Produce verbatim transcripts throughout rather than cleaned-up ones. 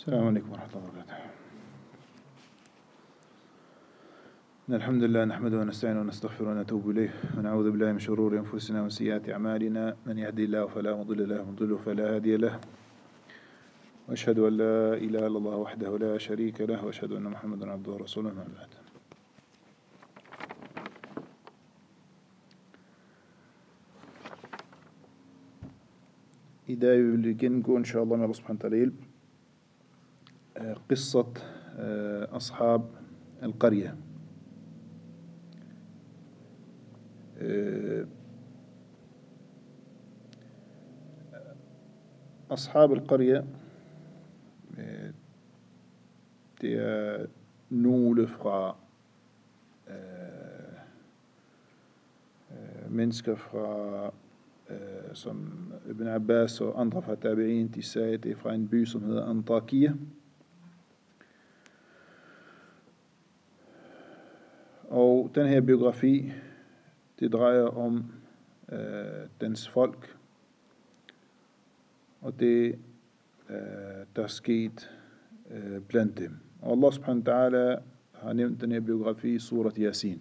السلام عليكم ورحمة الله وبركاته. إن الحمد لله نحمده ونستعينه ونستغفره ونتوب إليه ونعوذ بالله من شرور أنفسنا وسيئات أعمالنا، من يهدي الله فلا مضل له ومن يضلل فلا هادي له، وأشهد أن لا إله إلا الله وحده لا شريك له، وأشهد أن محمدا عبده ورسوله. ما بعد. I dag vil vi gennemgå inshallah med Allah subhanahu wa ta'ala hjælp قصة أصحاب القرية. أصحاب القرية det er nogle fra mennesker fra som Ibn Abbas og andre fra tabi'in, de sagde, det er fra en by, som hedder Antakia. Og den her biografi, det drejer om øh, dens folk, og det, øh, der er sket øh, blandt dem. Og Allah subhanahu wa ta'ala har nævnt den her biografi i surat Yasin,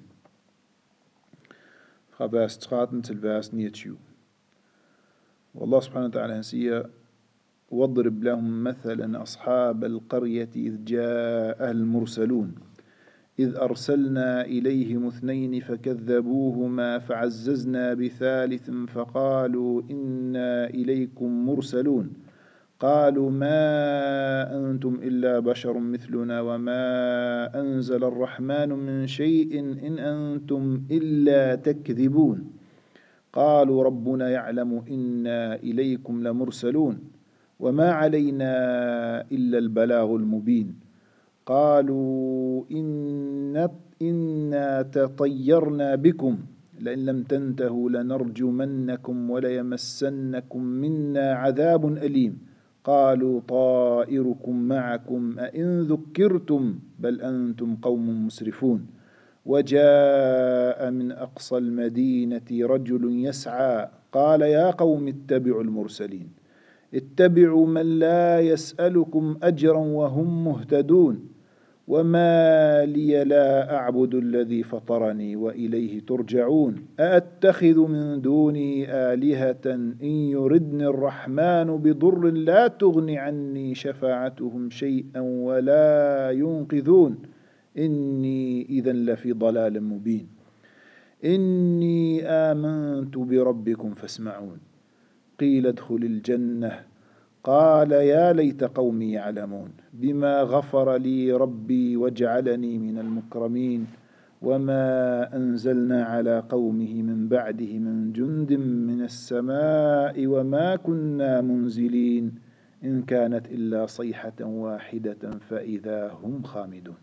fra vers tretten til vers niogtyve. Og Allah subhanahu wa ta'ala han siger, وَاضْرِبْ لَهُمْ مَثَلًا أَصْحَابَ الْقَرْيَةِ إِذْ جَاءَهَا الْمُرْسَلُونَ إذ أرسلنا إليهم اثنين فكذبوهما فعززنا بثالث فقالوا إنا إليكم مرسلون قالوا ما أنتم إلا بشر مثلنا وما أنزل الرحمن من شيء إن أنتم إلا تكذبون قالوا ربنا يعلم إنا إليكم لمرسلون وما علينا إلا البلاغ المبين قالوا إن إنا تطيرنا بكم لئن لم تنتهوا لنرجمنكم وليمسنكم منا عذاب أليم قالوا طائركم معكم أئن ذكرتم بل أنتم قوم مسرفون وجاء من أقصى المدينة رجل يسعى قال يا قوم اتبعوا المرسلين اتبعوا من لا يسألكم أجرا وهم مهتدون وما لي لا أعبد الذي فطرني وإليه ترجعون أأتخذ من دوني آلهة إن يردني الرحمن بضر لا تغن عني شفاعتهم شيئا ولا ينقذون إني إذا لفي ضلال مبين إني آمنت بربكم فاسمعون قيل ادخل الجنة قال يا ليت قومي يعلمون بما غفر لي ربي وجعلني من المكرمين وما أنزلنا على قومه من بعده من جند من السماء وما كنا منزلين إن كانت إلا صيحة واحدة فإذا هم خامدون.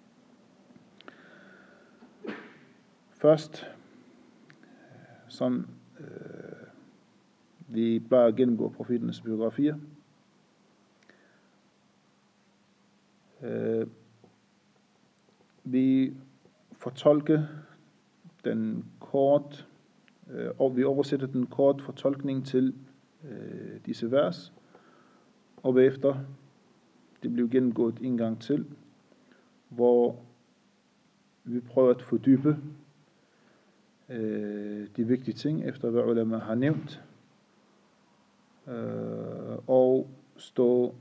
Først, som øh, vi bare gennemgår profeternes biografier. Øh, vi fortolker den kort, øh, og vi oversætter den kort fortolkning til øh, disse vers, og bagefter det bliver gennemgået en gang til, hvor vi prøver at fordybe øh, de vigtige ting, efter hvad ulama har nævnt, øh, og stå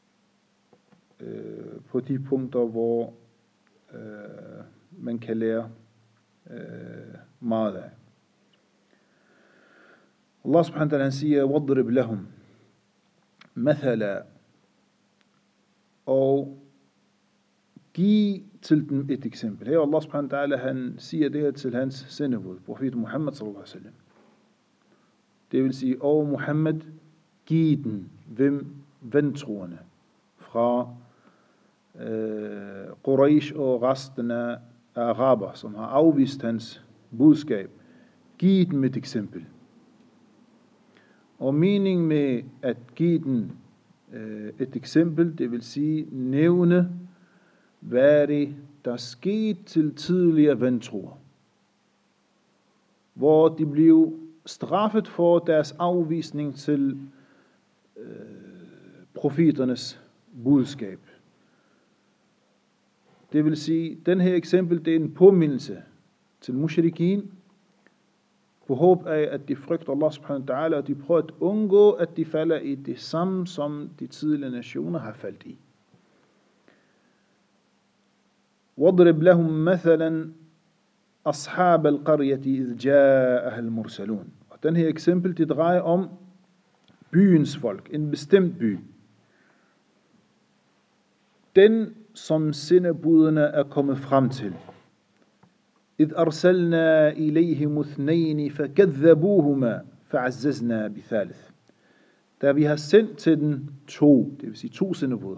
øh, på de punkter, hvor øh, man kan lære øh, meget af. Allah subhanahu wa ta'ala siger, وَاضْرِبْ لَهُمْ مَثَلًا, og giv til dem et eksempel. Her Allah subhanahu wa ta'ala, han siger det her til hans sendebud, profet Muhammad sallallahu alaihi wasallam. Det vil sige, åh Muhammad, giv den, hvem ventroende fra øh, Quraysh og resten af araber, som har afvist hans budskab. Giv dem et eksempel. Og meningen med at give den øh, et eksempel, det vil sige nævne, hvad det der skete til tidligere ventroer, hvor de blev straffet for deres afvisning til øh, profeternes budskab. Det vil sige, den her eksempel, det er en påmindelse til mushrikin, på håb af, at de frygter Allah subhanahu wa ta'ala, og de prøver at undgå, at de falder i det samme, som de tidligere nationer har faldt i. وَاضْرِبْ لَهُمْ مَثَلًا أَصْحَابَ الْقَرْيَةِ إِذْ جَاءَهَا الْمُرْسَلُونَ. Og den her eksempel, det drejer om byens folk, en bestemt by. Den, som sendebudene er kommet frem til. إِذْ أَرْسَلْنَا إِلَيْهِمُ اثْنَيْنِ فَكَذَّبُوهُمَا فَعَزَّزْنَا بِثَالِثٍ. Da vi har sendt til den to, det vil sige to sendebuder,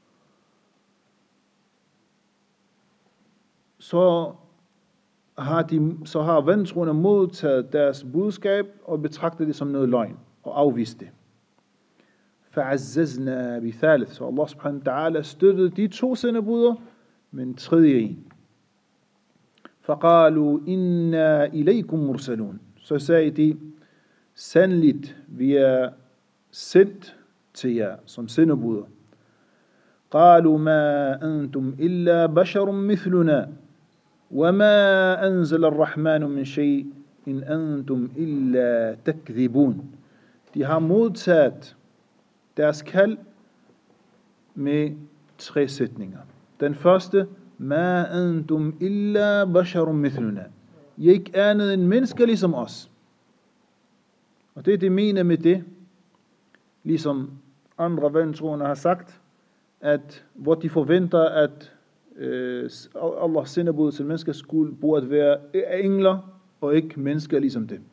så har, de, så har vantroende modtaget deres budskab og betragtet det som noget løgn og afvist det. فَعَزَّزْنَا بِثَالِثٍ. Så Allah subhanahu wa ta'ala støttede de to sendebuder med en tredje en. فَقَالُوا إِنَّا إِلَيْكُمْ مُرْسَلُونَ. Så sagde de, sandligt, vi er sendt til jer som sendebuder. قَالُوا مَا أَنْتُمْ إِلَّا بَشَرٌ مِثْلُنَا وَمَا أَنزَلَ الرَّحْمَنُ مِنْ شَيْءٍ إِنْ أَنْتُمْ إِلَّا تَكْذِبُونَ. De har modtaget deres kald med tre sætninger. Den første, Ma antum illa basharun mithluna. I er ikke andet end mennesker ligesom os. Og det er det mener med det, ligesom andre vantroende har sagt, at hvor de forventer, at øh, Allahs sendebud til menneskers skuld burde være engler og ikke mennesker ligesom dem.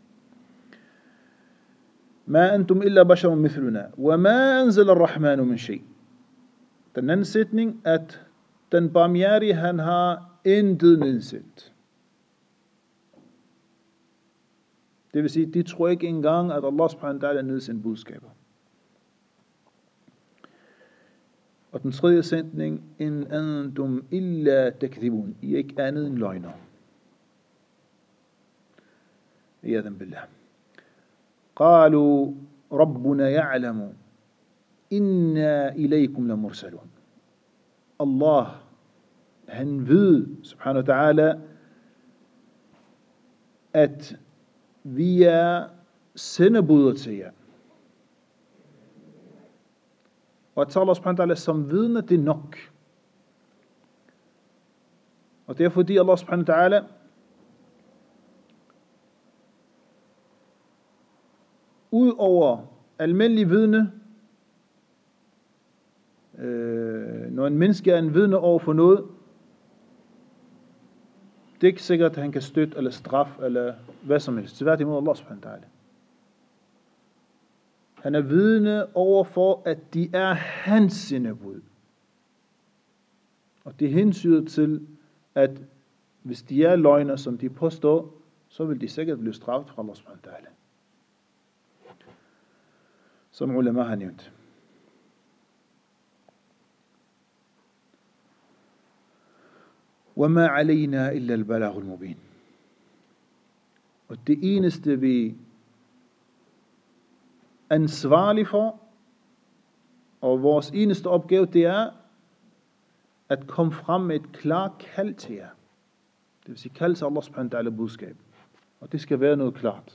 Ma antum illa basharun mithluna wa ma anzala ar-rahmanu min shay. Den anden sætning, at den barmhjertige, han har intet nedsat. Det vil sige, de tror ikke engang, at Allah subhanahu wa ta'ala nedsendt budskaber. Og den tredje sætning, in antum illa takdhibun. I er ikke andet end løgner. Iyadhan billah. قالوا ربنا يعلم إنا إليكم لمرسلون. Allah, han ved, subhanahu wa ta'ala, at vi er sendebuder til jer. Og at Allah subhanahu wa ta'ala som vidne, det er nok. Og det er fordi Allah subhanahu wa ta'ala ud over almindelig vidne, øh, når en menneske er en vidne over for noget, det er ikke sikkert, at han kan støtte eller straffe eller hvad som helst. Tværtimod Allah subhanahu wa ta'ala. Han er vidne over for, at de er hans sendebud. Og det hensyder til, at hvis de er løgner, som de påstår, så vil de sikkert blive straffet fra Allah subhanahu wa ta'ala. Som ulema har nævnt. وَمَا عَلَيْنَا إِلَّا الْبَلَاغُ الْمُبِينُ. Og det eneste vi er ansvarlige for, og vores eneste opgave, det er at komme frem med et klart kald til jer. Det vil sige kald til Allah subhanahu wa ta'ala budskab. Og det skal være noget klart.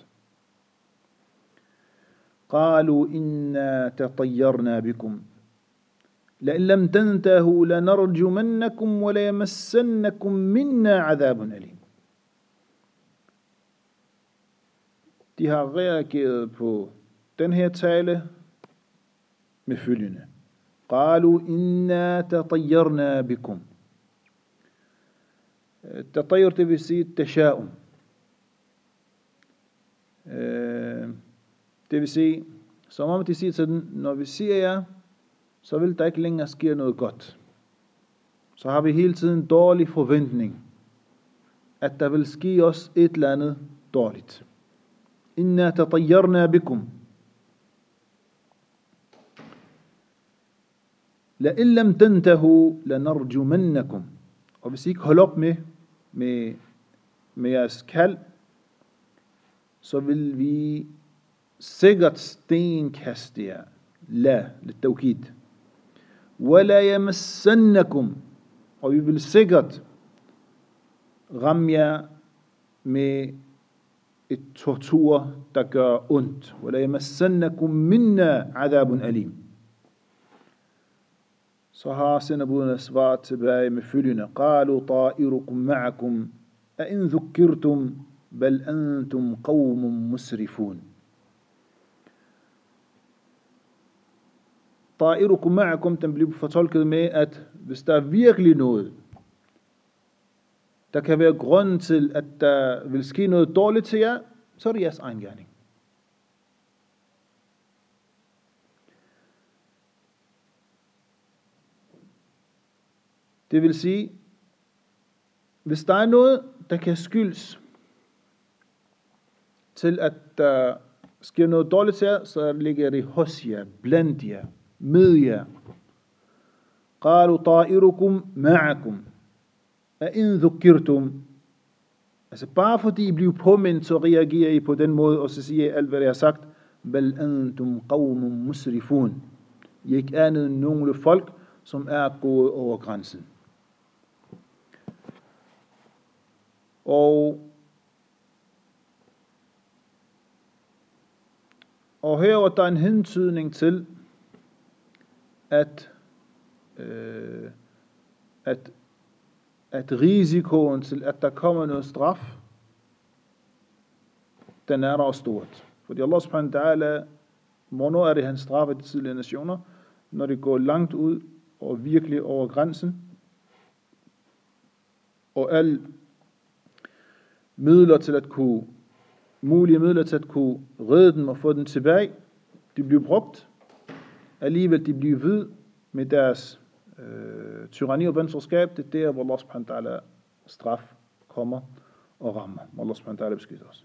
قالوا إنا تطيرنا بكم لئن لم تنتهوا لنرجمنكم وليمسنكم منا عذاب أليم. De har reageret på den her tale med følgende. قالوا إنا تطيرنا بكم. تطير det vil sige tasha'um. Det vil sige, som om de siger til den, når vi siger jer, så vil der ikke længere ske noget godt. Så har vi hele tiden en dårlig forventning, at der vil ske os et eller andet dårligt. Inna tatayyarna bikum. La illam tantahu lanarjumannakum. Og hvis I ikke holder op med, med, med jeres kald, så vil vi sikkert stenkaste jer. La, lidt tawkid. وَلَا يَمَسَّنَّكُمْ, og vi vil sikkert ramme jer med et tortur, der gør ondt. وَلَا يَمَسَّنَّكُمْ مِنَّا عَذَابٌ أَلِيمٌ. Så har sendebuderne svaret tilbage med følgende: قَالُوا طَائِرُكُمْ مَعَكُمْ أَإِنْ ذُكِّرْتُمْ بَلْ أَنْتُمْ قَوْمٌ مُسْرِفُونَ. طَائِرُكُمْ مَعَكُمْ, den bliver fortolket med, at hvis der er virkelig noget, der kan være grund til, at der vil ske noget dårligt til jer, så er det jeres egen gerning. Det vil sige, hvis der er noget, der kan skyldes til, at der sker noget dårligt til jer, så ligger det hos jer, blandt jer, med jer. قَالُوا طَائِرُكُمْ مَعَكُمْ أَإِنْ ذُكِّرْتُمْ. Altså bare fordi I bliver påmindt, så reagerer I på den måde, og så siger I alt, hvad jeg har sagt. بَلْ أَنْتُمْ قَوْمٌ مُسْرِفُونَ. I er ikke andet end nogle folk, som er gået over grænsen. Og, og her er der en hentydning til, at, øh, at, at risikoen til, at der kommer noget straf, den er der stort. Fordi Allah subhanahu wa ta'ala, hvornår er det, han straffer de tidligere nationer? Når det går langt ud og virkelig over grænsen, og alle midler til at kunne, mulige midler til at kunne redde dem og få dem tilbage, de bliver brugt. Alligevel de bliver ved med deres øh, tyranni og venskab. Det er der, hvor Allah subhanahu wa ta'ala straf kommer og rammer. Allah subhanahu wa ta'ala beskytter os.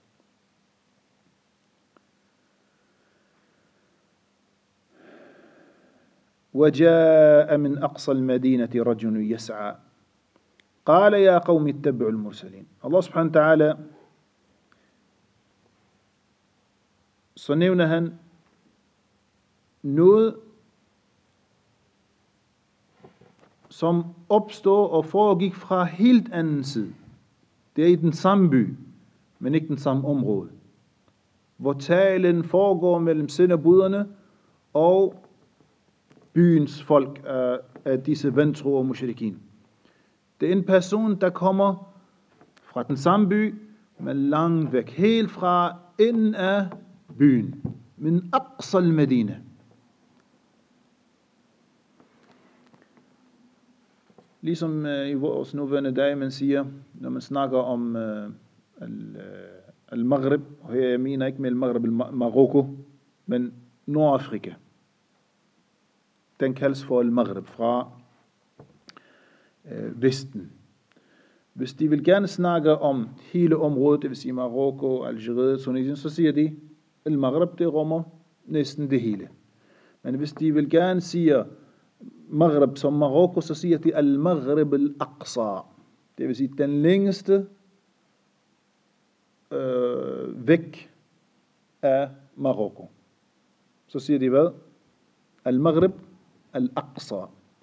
وَجَاءَ مِنْ أَقْصَى الْمَدِينَةِ رَجُلٌ يَسْعَى قَالَ يَا قَوْمِ اتَّبِعُوا الْمُرْسَلِينَ. Allah subhanahu wa ta'ala, så nævner han noget, som opstår og foregik fra helt anden side. Det er i den samme by, men ikke den samme område, hvor talen foregår mellem sendebuderne og byens folk af, af disse vantro og mushrikin. Det er en person, der kommer fra den samme by, men langt væk, helt fra enden af byen. Min aqsal Medina. Ligesom uh, i vores nuværende dag, man siger, når man snakker om uh, al-Maghrib, og her jeg mener ikke med al-Maghrib al-Marokko, men Nordafrika. Den kaldes for al-Maghrib, fra øh, Vesten. Hvis de vil gerne snakke om hele området, det vil sige Marokko, Algeriet, Tunesien, så siger de, al-Maghrib, det rummer næsten det hele. Men hvis de vil gerne sige Maghrib som Marokko, så siger de al-Maghrib al-Aqsa. Det vil sige den længste øh, væk af Marokko. Så siger de hvad? Al-Maghrib al-Aqsa.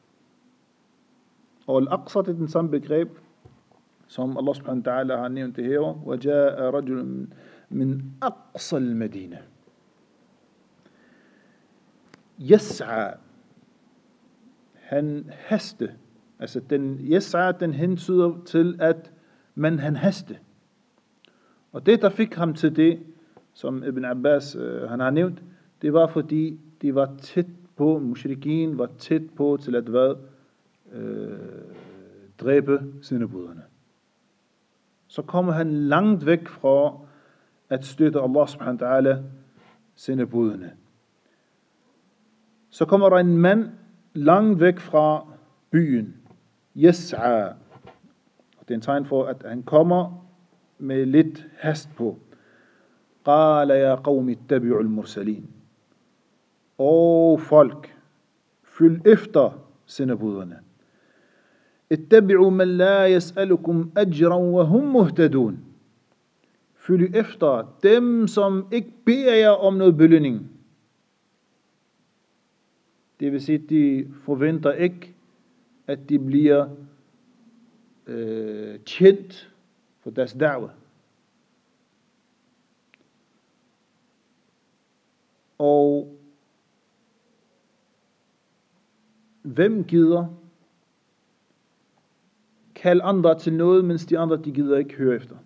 Og al-Aqsa det er den samme begreb, som Allah subhanahu wa ta'ala har nævnt det her. وَجَاءَ رَجُلٌ مِنْ أَقْصَى الْمَدِينَ. Yes'a, han haste. Altså den yes'a, den hentyder til, at man han haste. Og det, der fik ham til det, som Ibn Abbas øh, han har nævnt, det var fordi de var tæt på, mushrikin var tæt på til at hvad, øh, dræbe sendebuderne. Så kommer han langt væk fra at støtte Allah subhanahu wa ta'ala sendebuderne. Så kommer der en mand langt væk fra byen, Yes'a. Det er en tegn for, at han kommer med lidt hast på. قَالَ يَا قَوْمِ اتَّبِعُوا الْمُرْسَلِينَ. Og folk, følg efter sendebuderne. اتَّبِعُوا مَنْ لَا يَسْأَلُكُمْ أَجْرًا وَهُمْ مُهْتَدُونَ. Følg efter dem, som ikke beder jer om noget belønning. Det vil sige, at de forventer ikke, at de bliver øh, kendt for deres da'wah. Og hvem gider kalde andre til noget, mens de andre de gider ikke høre efter?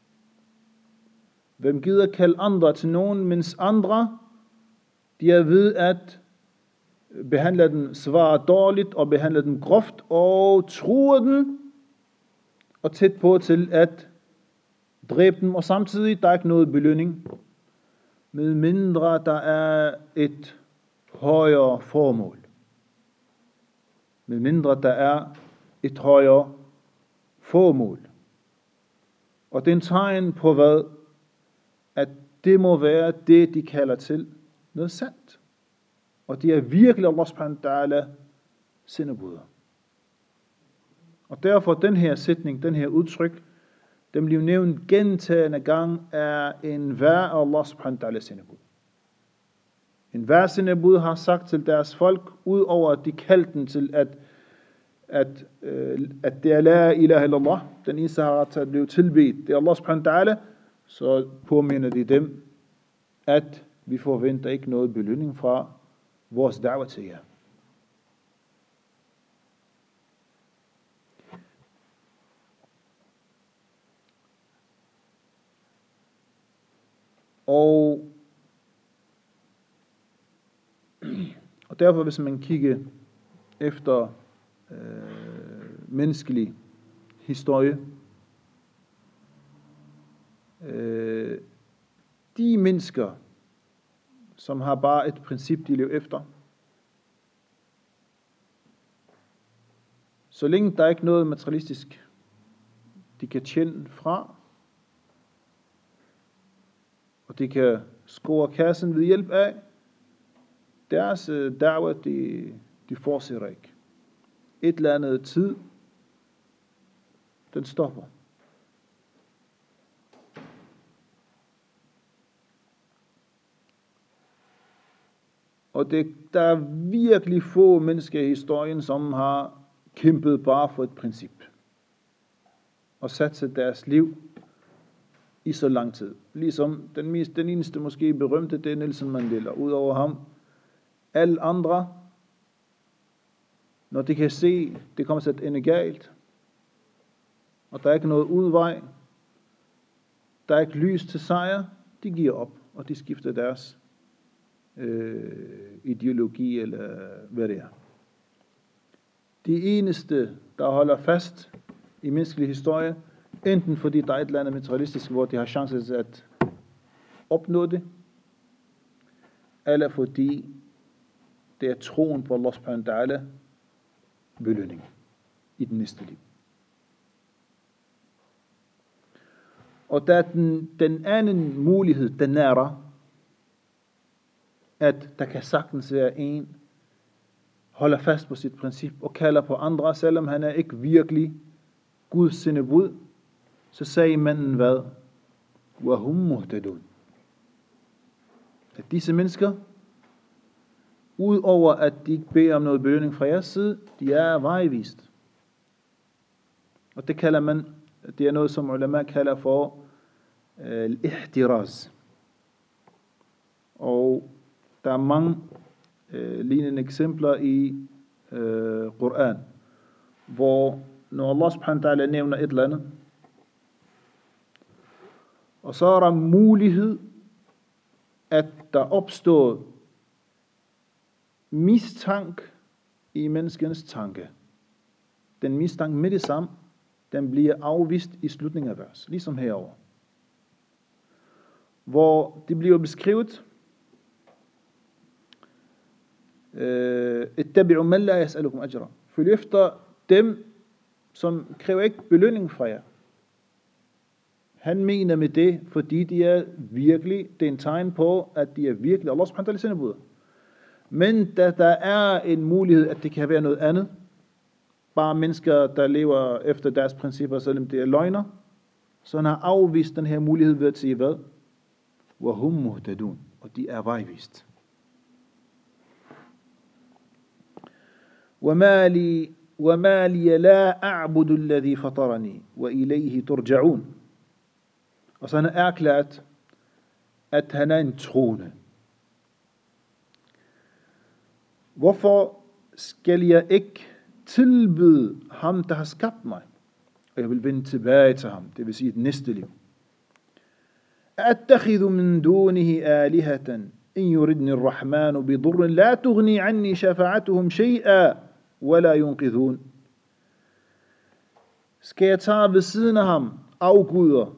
Hvem gider kalde andre til nogen, mens andre de er ved at behandle den svare dårligt og behandle den groft og truer den og tæt på til at dræbe dem, og samtidig der er ikke noget belønning, med mindre der er et højere formål. Med mindre der er et højere formål. Og det er en tegn på hvad? At det må være det, de kalder til noget sandt. Og det er virkelig Allah subhanahu wa ta'ala sendebuder. Og derfor den her sætning, den her udtryk, den bliver nævnt gentagende gang er en hver Allah subhanahu wa ta'ala sendebud. En hver sendebud har sagt til deres folk, udover at de kaldte den til at at, øh, at det er la ilaha illallah, den eneste har ret til at blive tilbedt, det er Allah subhanahu wa ta'ala, så påminder de dem, at vi forventer ikke noget belønning fra vores da'wah til jer. Og, og derfor, hvis man kigger efter øh, menneskelig historie, øh, de mennesker, som har bare et princip, de lever efter, så længe der er ikke noget materialistisk, de kan tjene fra, og de kan score kassen ved hjælp af, deres uh, da'wah, de, de fortsætter ikke. Et eller andet tid, den stopper. Og det, der er virkelig få mennesker i historien, som har kæmpet bare for et princip. Og sat deres liv i så lang tid. Ligesom den, mest, den eneste måske berømte, det er Nelson Mandela. Udover ham, alle andre, når de kan se, det kommer til at ende galt, og der er ikke noget udvej, der er ikke lys til sejr, de giver op, og de skifter deres øh, ideologi, eller hvad det er. De eneste, der holder fast i menneskelig historie, enten fordi der er et eller andet materialistisk, hvor de har chance til at opnå det, eller fordi det er troen på Allah subhanahu wa ta'ala belønning i den næste liv. Og der er den, den anden mulighed, den er der, at der kan sagtens være en, holder fast på sit princip og kalder på andre, selvom han er ikke virkelig Guds sendebud, så sagde manden hvad? وَهُمْ مُهْتَدُونَ. At disse mennesker, udover at de ikke beder om noget belønning fra jeres side, de er vejvist. Og det kalder man, det er noget som ulama kalder for al-ihtiraz. Og der er mange øh, lignende eksempler i øh, Koran, hvor når Allah subhanahu wa ta'ala nævner et eller andet, og så er der mulighed, at der opstår mistank i menneskens tanke. Den mistanke med det samme, den bliver afvist i slutningen af vers, ligesom herover. Hvor det bliver beskrevet, ittabi'u man la yas'alukum ajra. Følg efter dem, som kræver ikke belønning fra jer. Han mener med det, fordi de er virkelig, det er en tegn på, at de er virkelig Allah subhanahu wa ta'ala sendebuder. Men da der er en mulighed, at det kan være noget andet, bare mennesker, der lever efter deres principper, selvom det er løgner, så han har afvist den her mulighed ved at sige hvad? وَهُمْ مُهْتَدُونَ. Og de er vejvist. وَمَا لِي, وَمَا لِي لَا أَعْبُدُ الَّذِي فَطَرَنِي وَإِلَيْهِ تُرْجَعُونَ. Og så han har erklæret, at han er en troende. Hvorfor skal jeg ikke tilbyde ham, der har skabt mig? Og jeg vil vende tilbage til ham, det vil sige et næste liv. أَتَّخِذُ مِن دُونِهِ آلِهَةً إِن يُرِدْنِ الرَّحْمَنُ بِضُرٍّ لَا تُغْنِي عَنِّي شَفَاعَتُهُمْ شَيْئًا وَلَا يُنْقِذُونَ. Skal jeg tage ved siden af ham afguder,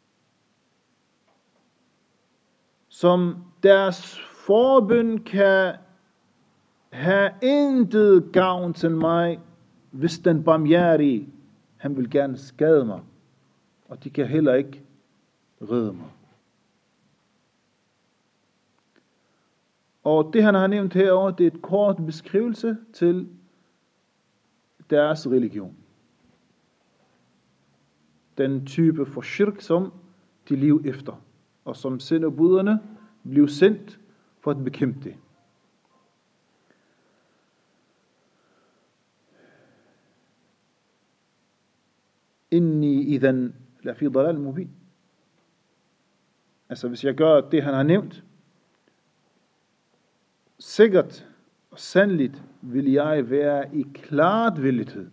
som deres forbøn kan have intet gavn til mig, hvis den barmhjertige, han vil gerne skade mig, og de kan heller ikke redde mig. Og det han har nævnt herovre, det er et kort beskrivelse til deres religion. Den type for shirk, som de lever efter, og som sendebuderne blev sendt for at bekæmpe det. Inni idhan la fi dalal mubin. Altså hvis jeg gør det han har nævnt, sikkert og sandeligt vil jeg være i klart villighed.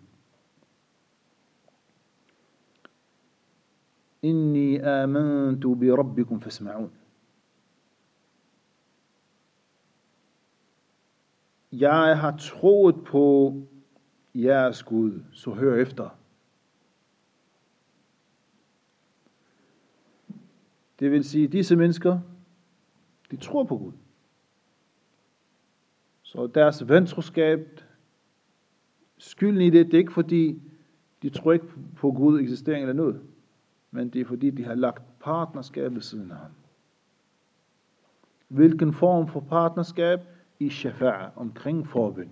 Inni amantu bi rabbikum fasma'un. Jeg har troet på jeres Gud, så hør efter. Det vil sige, disse mennesker, de tror på Gud. Så deres ventroskab, skylden i det, det er ikke fordi, de tror ikke på Gud eksistering eller noget, men det er fordi, de har lagt partnerskab ved siden af ham. Hvilken form for partnerskab? I shafa'a, omkring forbøn.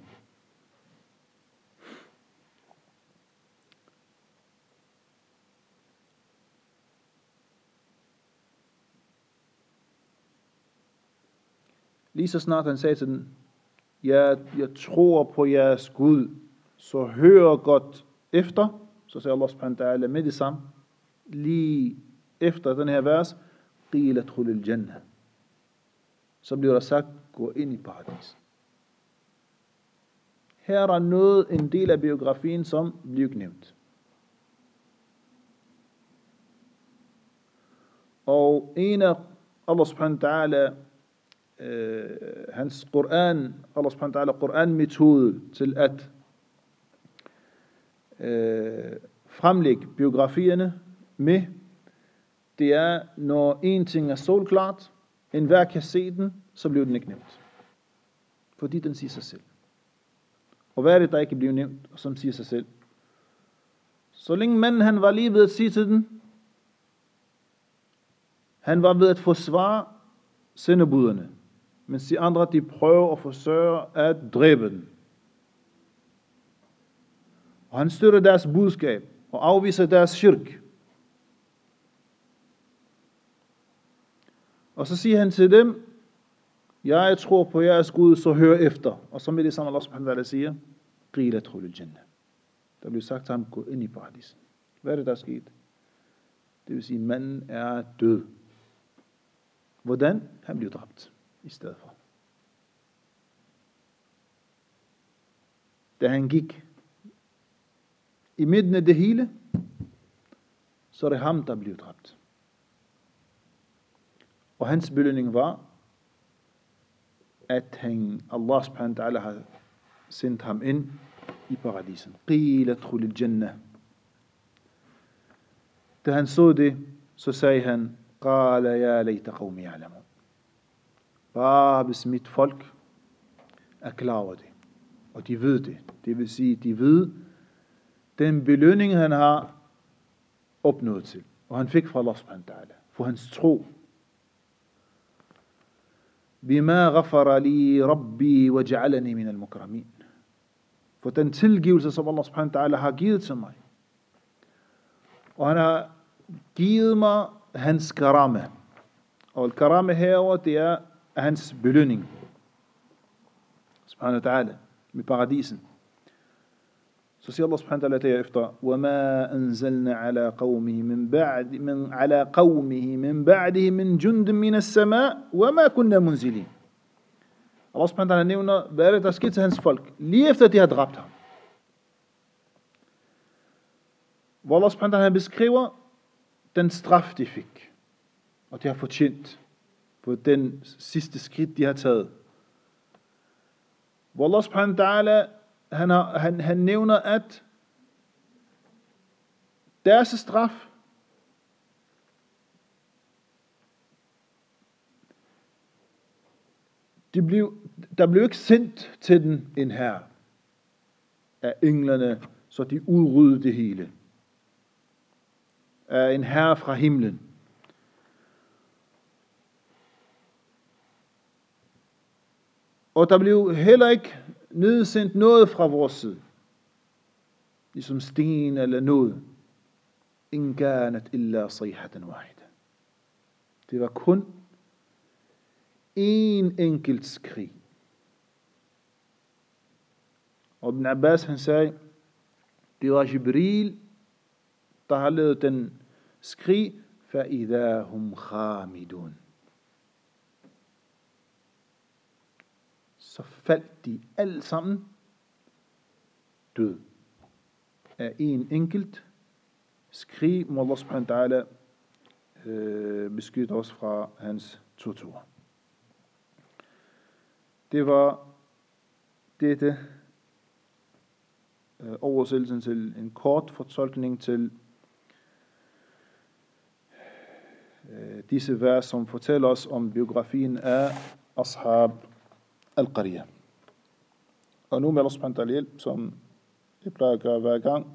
Lige så snart han sagde til den, jeg, jeg tror på jeres Gud, så hør godt efter, så siger Allah subhanahu wa ta'ala med det samme, lige efter den her vers, qila dkhulil jannah. Så bliver der sagt, gå ind i paradis. Her er der noget, en del af biografien, som bliver nævnt. Og en af Allah subhanahu wa ta'ala, øh, hans Koran, Allah subhanahu wa ta'ala, Koran-metode til at øh, fremlægge biografierne med, det er, når en ting er solklart, enhver kan se den, så bliver den ikke nævnt. Fordi den siger sig selv. Og hvad er det, der ikke bliver nævnt, og som siger sig selv? Så længe manden han var lige ved at sige til den, han var ved at forsvare sendebuderne, mens de andre, de prøver at forsøge at dræbe den. Og han støtter deres budskab, og afviser deres shirk. Og så siger han til dem, jeg tror på jeres Gud, så hør efter. Og så med det samme Allah subhanahu wa ta'ala siger, qila dkhulil jannah. Der bliver sagt til ham, gå ind i paradisen. Hvad er det, der er sket? Det vil sige, manden er død. Hvordan? Han blev dræbt i stedet for. Da han gik i midten af det hele, så er det ham, der blev dræbt. Og hans belønning var, at han, Allah subhanahu wa ta'ala har sendt ham ind i paradisen. Qila dkhulil jannah. Da han så det, så sagde han, qala ya layta qawmi ya'lamun. Bare hvis mit folk er klar over det, og de ved det. Det vil sige, de ved den belønning, han har opnået til, og han fik fra Allah subhanahu wa ta'ala, for hans tro. Bima ghafara li rabbi wa ja'alani min al-mukramin. For den tilgivelse, som Allah subhanahu wa ta'ala har givet til mig. Og han har givet mig hans karame. Og karame herover, det er hans belønning. Subhanahu wa ta'ala, med paradisen. Så siger Allah subhanahu wa ta'ala derefter, وَمَا أَنزَلْنَا عَلَى قَوْمِهِ مِنْ بَعْدِ من على قومه من بعده من جند من السماء وما كنا منزلين. Allah subhanahu wa ta'ala nævner, hvad er det, der skete til hans folk, lige efter de har dræbt ham. Hvor Allah subhanahu wa ta'ala beskriver den straf, de fik, og de har fortjent på den sidste skridt, de har taget. Hvor Allah subhanahu wa ta'ala Han, har, han, han nævner, at deres straf de blev, der blev ikke sendt til den en hær af englene, så de udryddede det hele. Af en hær fra himlen. Og der blev heller ikke nedsendt noget fra vores side. Ligesom sten eller noget. In kanat illa sayhatan wahida. Det var kun en enkelt skrig. Og Ibn Abbas han sagde, det var Jibril, der har lavet den skrig, فَإِذَا هُمْ خَامِدُونَ. Så faldt de alle sammen død af en enkelt skrig. Må Allah subhanahu wa ta'ala øh, beskytte os fra hans tortur. Det var dette øh, oversættelsen til en kort fortolkning til øh, disse vers, som fortæller os om biografien af Ashab al-Qarya. Og nu med Allah subhanahu wa ta'ala hjælp, som det plejer at gøre hver gang.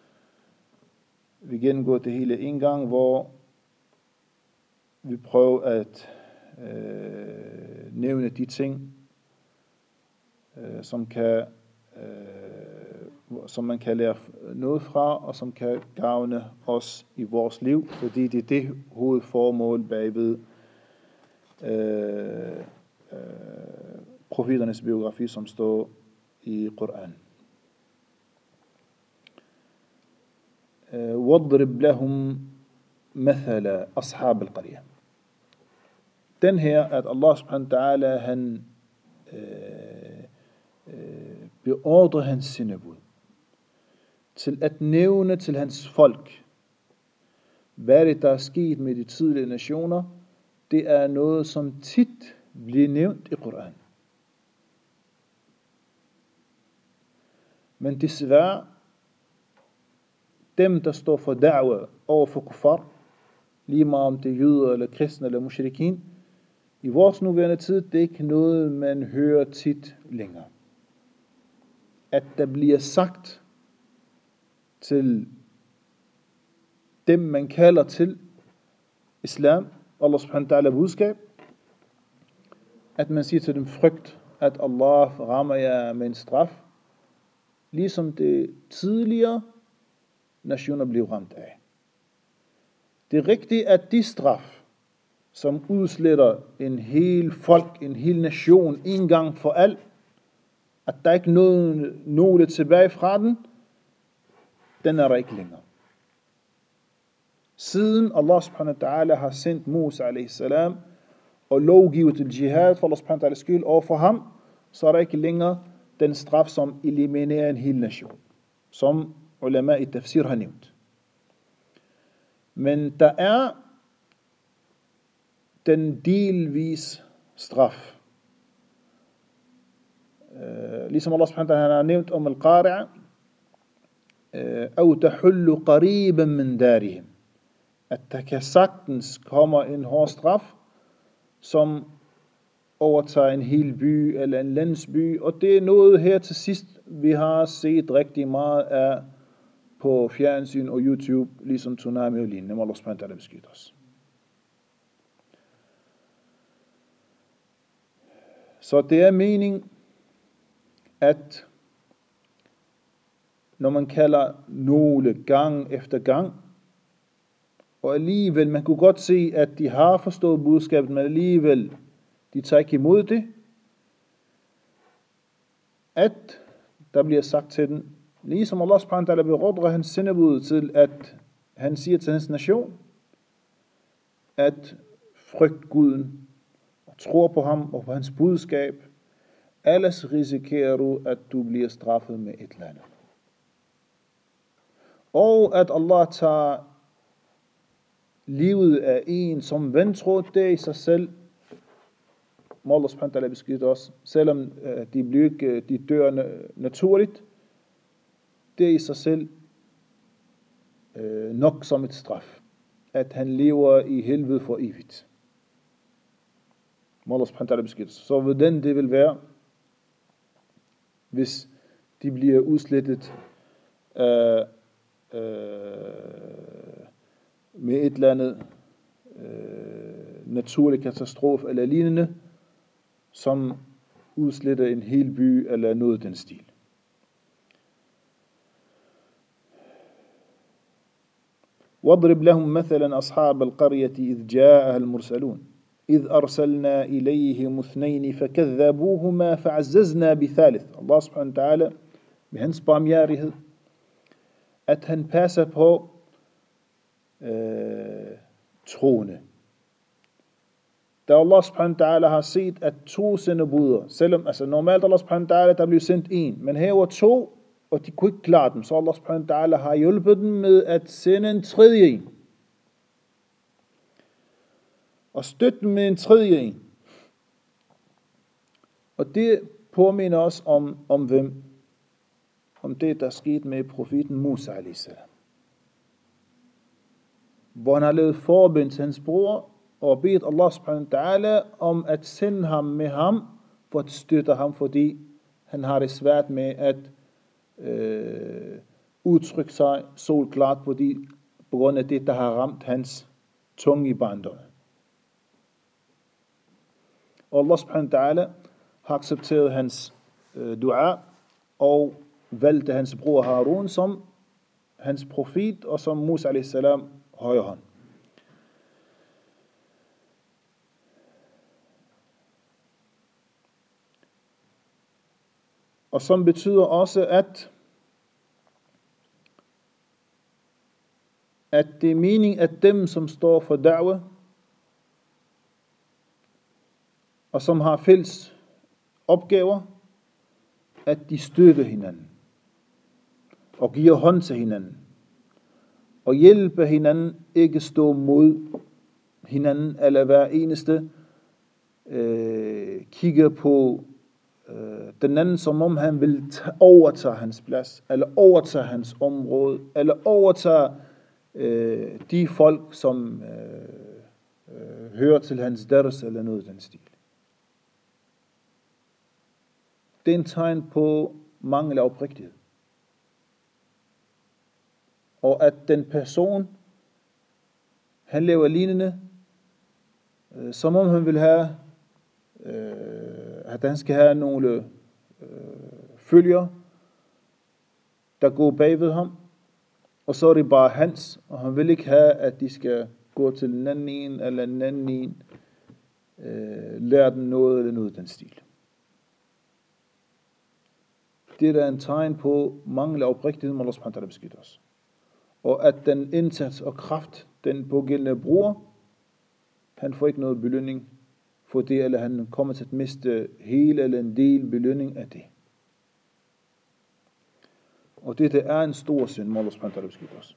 Vi gennemgår det hele en gang, hvor vi prøver at øh, nævne de ting, øh, som kan øh, som man kan lære noget fra, og som kan gavne os i vores liv, fordi det er det hovedformål bagved øh, øh, profeternes biografi, som står i Koran. وَاضْرِبْ لَهُمْ مَثَلَ أَصْحَابِ الْقَرْيَةِ. Den her, at Allah subhanahu wa ta'ala, han øh, øh, beordrer hans sendebud til at nævne til hans folk, hvad det der er sket med de tidligere nationer. Det er noget, som tit bliver nævnt i Koran. Men desværre, dem der står for da'wa over for kuffar, lige meget om det er jøder eller kristne eller mushrikin, i vores nuværende tid, det er ikke noget, man hører tit længere. At der bliver sagt til dem, man kalder til islam, Allah subhanahu wa ta'ala budskab, at man siger til dem frygt, at Allah rammer jer med en straf, ligesom det tidligere nationer blev ramt af. Det er rigtigt, at de straf, som udsletter en hel folk, en hel nation, en gang for alt, at der ikke er noget, noget tilbage fra den, den er der ikke længere. Siden Allah subhanahu wa ta'ala har sendt Musa alayhi salam og lovgivet til jihad for Allah subhanahu wa ta'ala skyld over for ham, så er der ikke længere den straf, som eliminerer en hel nation, som ulama i tafsir har nævnt. Men der er den delvis straf. Uh, ligesom Allah subhanahu wa ta'ala har nævnt om al-qari'a, أو تحل قريبا من دارهم, at der kan sagtens komme en hård straf, som overtager en hel by eller en landsby, og det er noget her til sidst, vi har set rigtig meget af på fjernsyn og YouTube, ligesom tsunami og lignende. Må Allah subhanahu wa ta'ala beskytte os. Så det er mening, at når man kalder nogle gang efter gang, og alligevel, man kunne godt se, at de har forstået budskabet, men alligevel, de tager ikke imod det, at der bliver sagt til dem, Ligesom Allah subhanahu wa ta'ala beordrer hans sendebud til, at han siger til hans nation, at frygt Guden, og tror på ham og på hans budskab, ellers risikerer du, at du bliver straffet med et eller andet. Og at Allah tager livet af en, som vantro, det i sig selv, må Allah subhanahu wa ta'ala beskytte os, selvom de, bliver ikke, de dør naturligt, det er i sig selv øh, nok som et straf, at han lever i helvede for evigt. Må Allah subhanahu wa ta'ala beskytte os. Så hvordan det vil være, hvis de bliver udslettet af øh, med et eller andet øh, naturlig katastrofe eller lignende, som udsletter en hel by eller noget den stil. واضرب لهم مثلا أصحاب القرية إذ جاءها المرسلون إذ أرسلنا إليهم اثنين فكذبوهما فعززنا بثالث. Allah subhanahu wa ta'ala med hans barmhjertighed, at han passer på øh, troende. Da Allah subhanahu wa ta'ala har set, at to sendebuder, selvom, altså normalt Allah subhanahu wa ta'ala, der blev sendt en, men her var to, og de kunne ikke klare dem, så Allah subhanahu wa ta'ala har hjulpet dem med at sende en tredje en. Og støtte dem med en tredje en. Og det påminder os om, om hvem? Om det, der skete med profeten Musa alaihi salam. Hvor han har lavet forbind til hans bror, og bedt Allah subhanahu wa ta'ala om at sende ham med ham, for at støtte ham, fordi han har det svært med at øh, udtrykke sig solklart på, de, på grund af det, der har ramt hans tunge i barndommen. Og Allah subhanahu wa ta'ala har accepteret hans øh, dua, og valgte hans bror Harun som hans profet, og som Musa alaihi salam højre hånd. Og som betyder også, at at det er meningen, at dem, som står for da'wah, og som har fælles opgaver, at de støtter hinanden, og giver hånd til hinanden, og hjælper hinanden, ikke stå mod hinanden, eller hver eneste øh, kigger på øh, den anden, som om han vil overtage hans plads, eller overtage hans område, eller overtage øh, de folk, som øh, øh, hører til hans ders, eller noget den stil. Det er en tegn på mangel af oprigtighed. Og at den person, han lever lignende, øh, som om han vil have, øh, at han skal have nogle øh, følger, der går bagved ham, og så er det bare hans, og han vil ikke have, at de skal gå til en anden en, eller en anden en, øh, lære den noget, eller noget den stil. Det er en tegn på mangel af oprigtighed, må Allah subhanahu wa ta'ala beskytte os. Og at den indsats og kraft, den pågældende bruger, han får ikke noget belønning for det, eller han kommer til at miste hele eller en del belønning af det. Og det er en stor synd, må Allah subhanahu wa ta'ala beskytte os.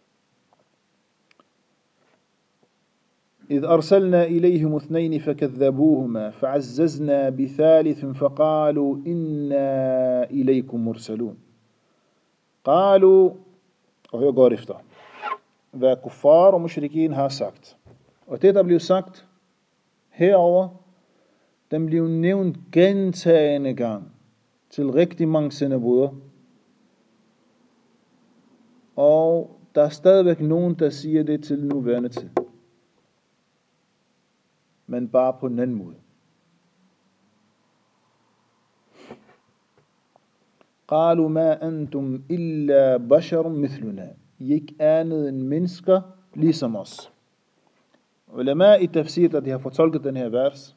إذ أرسلنا إليهم اثنين فكذبوهما فعززنا بثالث فقالوا إنا إليكم مرسلون. قالوا, og her går efter, hvad kuffar og mushrikin har sagt. Og det, der blev sagt herover, den blev nævnt gentagende gang til rigtig mange sendebuder. Og der er stadigvæk nogen, der siger det til nuværende tid. Men bare på en anden måde. قالوا ما أنتم إلا بشر مثلنا. I ikke andet end mennesker ligesom os. Ulama i tafsir, der de har fortolket den her vers,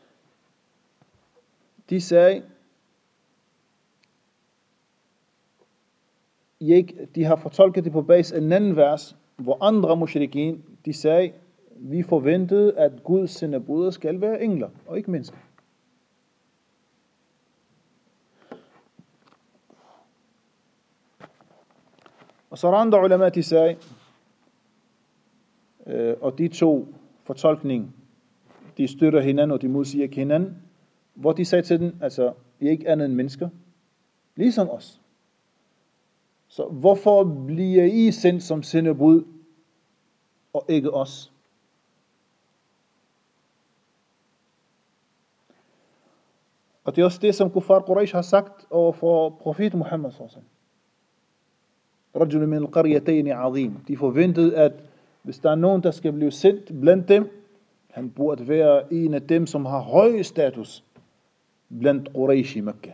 de sagde, ikke, de har fortolket det på basis af en anden vers, hvor andre mushrikin, de sagde, vi forventede, at Guds sendebuder skal være engler, og ikke mennesker. Og så er der andre ulema, de sagde, øh, og de to fortolkning, de støtter hinanden, og de modsiger ikke hinanden, hvor de sagde til den, altså, I er ikke andet end mennesker, ligesom os. Så hvorfor bliver I sendt som sendebud, og ikke os? Og det er også det, som Kuffar Quraysh har sagt over for profet Muhammad sallallahu alaihi wasallam. Rajul min al-qaryatayn azim. De forventede, at hvis der er nogen, der skal blive sendt blandt dem, han burde være en af dem, som har høj status blandt Quraysh i Mekka.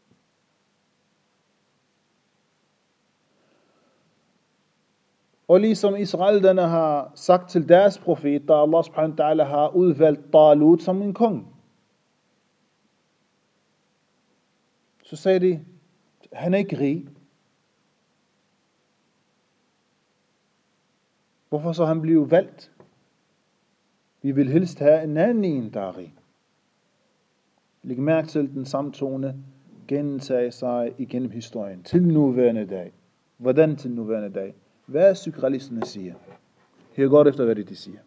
Og ligesom israelerne har sagt til deres profet, da Allah subhanahu wa ta'ala har udvalgt Talut som en konge, så sagde de, han er ikke rig. Hvorfor så han blev valgt? Vi vil helst have en anden en, der er rig. Læg mærke til den samme tone gentager sig igennem historien. Til nuværende dag. Hvordan til nuværende dag? Hvad psykoanalysterne siger. Her går det efter, hvad de siger.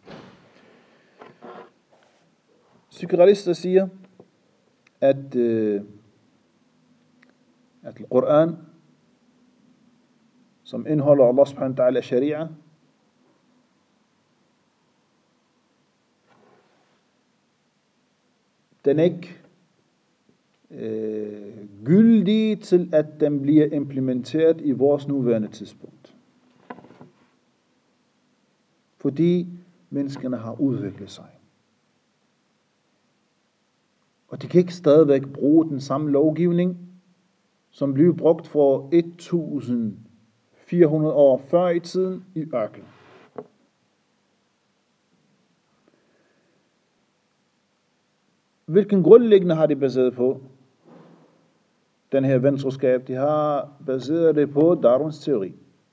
Psykoanalyster siger, at, øh, at Koran, som indeholder Allah subhanahu wa ta'ala sharia, den er ikke øh, gyldig til, at den bliver implementeret i vores nuværende tidspunkt. Fordi menneskene har udviklet sig. Og de kan ikke stadigvæk bruge den samme lovgivning, som blev brugt for et tusind fire hundrede år før i tiden i ørkenen. Hvilken grundlæggende har de baseret på? Den her venskab, de har baseret det på Darwins teori.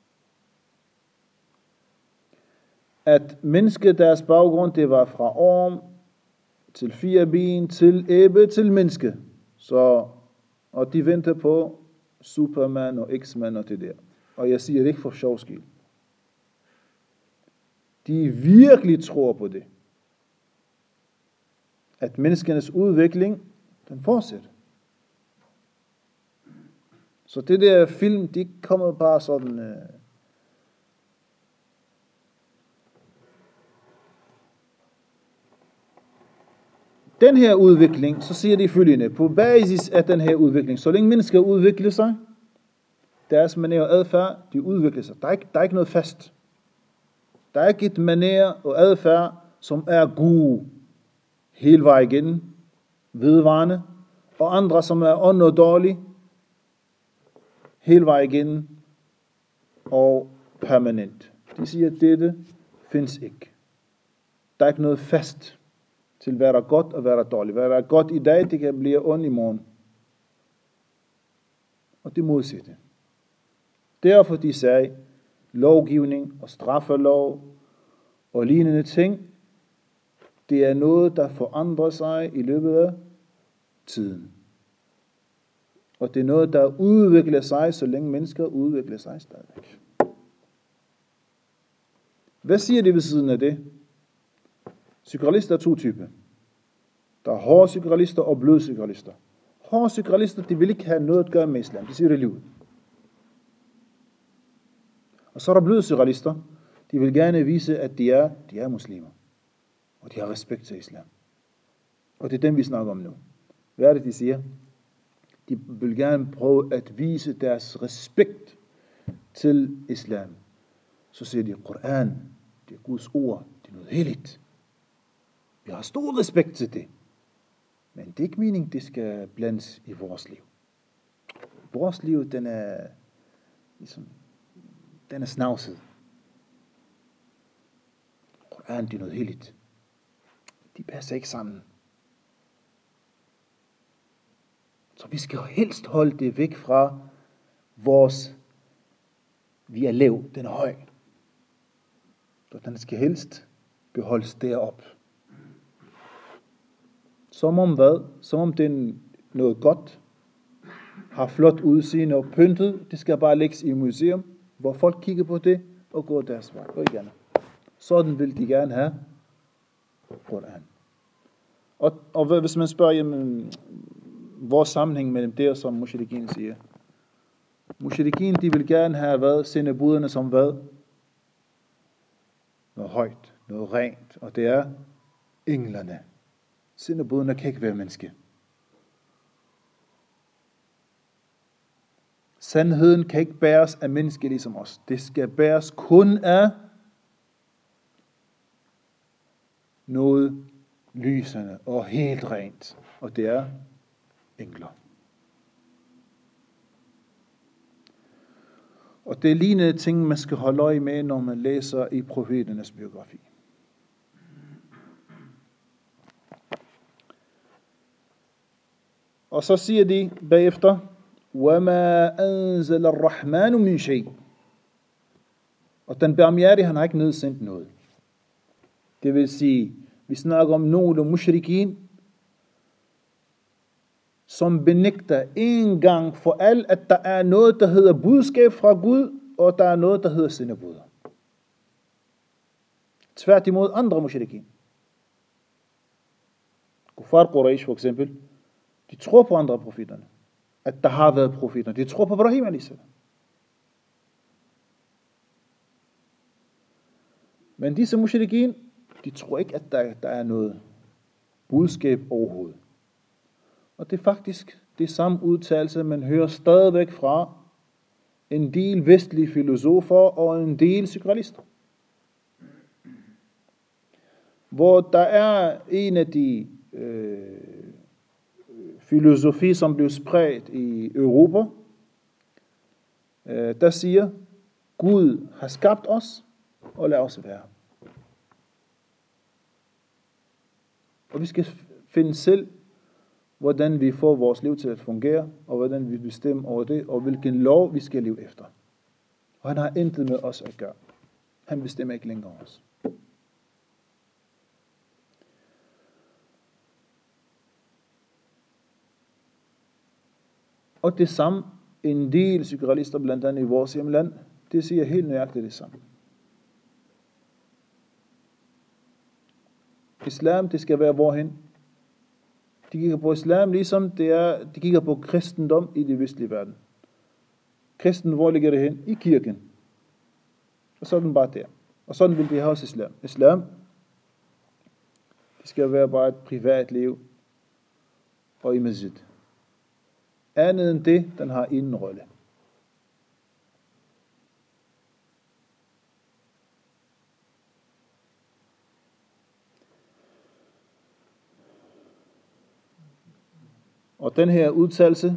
At mennesket, deres baggrund, det var fra orm til fire ben, til æbe, til menneske. Så, og de venter på Superman og X-Man og det der. Og jeg siger det ikke for sjov skyld. De virkelig tror på det. At menneskenes udvikling, den fortsætter. Så det der film, de kommer bare sådan... Øh, Den her udvikling, så siger de følgende, på basis af den her udvikling, så længe mennesker udvikler sig, deres manér og adfærd, de udvikler sig. Der er, ikke, der er ikke noget fast. Der er ikke et manér og adfærd, som er gode hele vejen igennem, vedvarende, og andre, som er ond og dårlige, hele vejen igennem, og permanent. De siger, at dette findes ikke. Der er ikke noget fast til hvad der er godt og hvad der er dårligt. Hvad der er godt i dag, det kan blive ondt i morgen. Og det modsætter. Derfor de sagde, lovgivning og straffelov og lignende ting, det er noget, der forandrer sig i løbet af tiden. Og det er noget, der udvikler sig, så længe mennesker udvikler sig stadigvæk. Hvad siger de ved siden af det? Psykoanalyster er to typer. Der er hårde psykoanalyster og bløde psykoanalyster. Hårde psykoanalyster, de vil ikke have noget at gøre med islam. De siger det livet. Og så er der bløde psykoanalyster. De vil gerne vise, at de er, de er muslimer. Og de har respekt til islam. Og det er dem, vi snakker om nu. Hvad er det, de siger? De vil gerne prøve at vise deres respekt til islam. Så siger de, Koran, det er Guds ord, det er noget helligt. Vi har stor respekt til det. Men det er ikke meningen, det skal blandes i vores liv. Vores liv, den er, ligesom, den er snavset. Koran, det er noget helligt. De passer ikke sammen. Så vi skal helst holde det væk fra vores Vi er lav, den er høj. Så den skal helst beholdes derop. Som om hvad? Som om det er noget godt, har flot udseende og pyntet. Det skal bare lægges i et museum, hvor folk kigger på det og går deres vej. Og ikke andet. Sådan vil de gerne have Koran. Og, og hvis man spørger, jamen, hvor sammenhæng mellem det, som mushrikeen siger. Mushrikeen, de vil gerne have hvad? Sendebuderne som hvad? Noget højt, noget rent, og det er englerne. Sendebuderne kan ikke være menneske. Sandheden kan ikke bæres af mennesker ligesom os. Det skal bæres kun af noget lysende og helt rent. Og det er engler. Og det er lignende ting, man skal holde øje med, når man læser i profeternes biografi. Og så siger de bagefter, وَمَا أَنزَلَ الرَّحْمَنُ مِنْ شَيْءٍ. Og den barmhjertige, han har ikke nedsendt noget. Det vil sige, vi snakker om nogle mushrikeen, som benægter en gang for alt, at der er noget, der hedder budskab fra Gud, og der er noget, der hedder sendebuder. Tværtimod andre mushrikeen. Kuffar Quraysh for eksempel, de tror på andre profeterne. At der har været profeter. De tror på Ibrahim alayhis salam. Men disse mushrikeen, de tror ikke, at der, der er noget budskab overhovedet. Og det er faktisk det samme udtalelse, man hører stadigvæk fra en del vestlige filosofer og en del psykoanalyster. Hvor der er en af de øh, filosofi, som blev spredt i Europa, øh, der siger, Gud har skabt os, og lad os være. Og vi skal finde selv, hvordan vi får vores liv til at fungere, og hvordan vi bestemmer over det, og hvilken lov vi skal leve efter. Og han har intet med os at gøre. Han bestemmer ikke længere os. Og det samme, en del psykoanalyster, blandt andet i vores hjemland, det siger helt nøjagtigt det samme. Islam, det skal være hvorhen? De kigger på islam, ligesom det er, de kigger på kristendom i det vestlige verden. Kristen, hvor ligger det hen? I kirken. Og så er den bare der. Og sådan vil de have også islam. Islam, det skal være bare et privat liv og i masjid. Andet end det, den har ingen rolle. Og den her udtalelse,